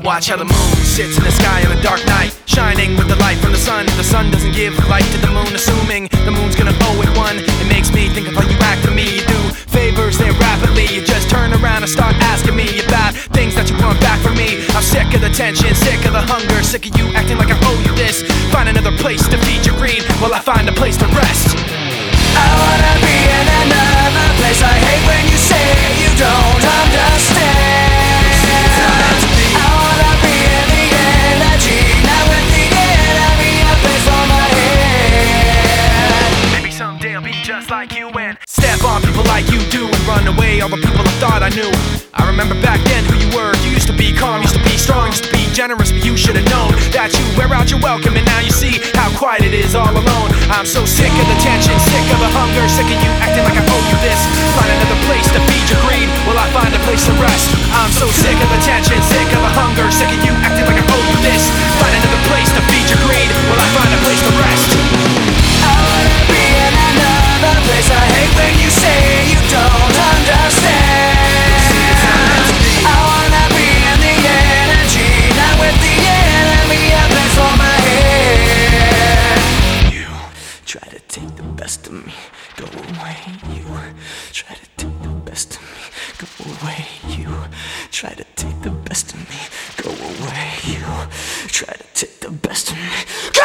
Watch how the moon sits in the sky on a dark night, shining with the light from the sun. The sun doesn't give light to the moon, assuming the moon's gonna owe it one. It makes me think of how you act to me. You do favors there rapidly, you just turn around and start asking me about things that you want back from me. I'm sick of the tension, sick of the hunger, sick of you acting like I owe you this. Find another place to feed your greed while I find a place to rest. I wanna be in another place. I hate when you say you don't understand. I wanna be in the energy, not with the enemy, a place for my head. Maybe someday I'll be just like you and step on people like you do and run away all the people I thought I knew. I remember back then who you were. You used to be calm, used to be strong, used to be generous, but you should've known that you wear out your welcome, and now you see how quiet it is all alone. I'm so sick of the tension, sick of the hunger, sick of you acting like I owe you this. Find another place to feed your greed while I find a place to rest. I'm so sick of the tension, sick of the hunger, sick of you acting like I owe you this. Find another place to feed your greed while I find a place to rest. I wanna be in another place. I hate when you say you don't understand. I wanna be in the energy, not with the enemy, a place for my head. You try to take the best of me, go away. You try to take the best of me, go away. You try to take the best of me, go away. You try to take the best of me, go